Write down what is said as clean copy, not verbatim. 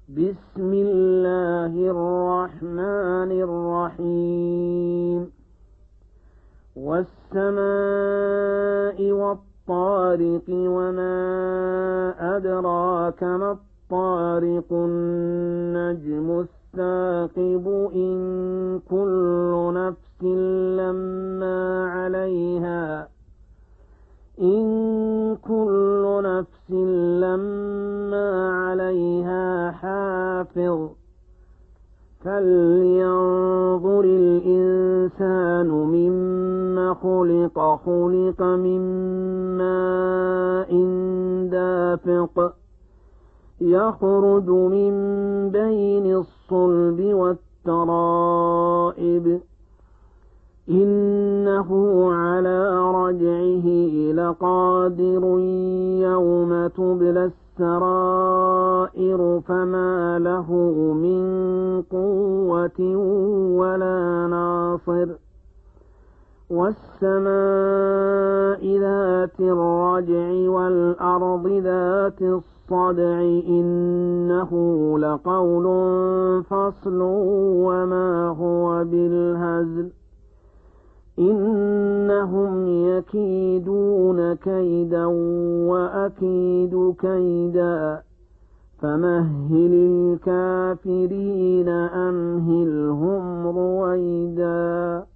بسم الله الرحمن الرحيم والسماء والطارق وما أدراك ما الطارق النجم الثاقب إن كل نفس لما عليها حافظ فلينظر الإنسان مما خلق من ماء دافق يخرج من بين الصلب والترائب إنه على رجعه لقادر يوم تبلى السرائر فما له من قوة ولا ناصر والسماء ذات الرجع والأرض ذات الصدع إنه لقول فصل وما هو بالهزل إنهم يكيدون كيدا وأكيد كيدا فمهل الكافرين أمهلهم رويدا.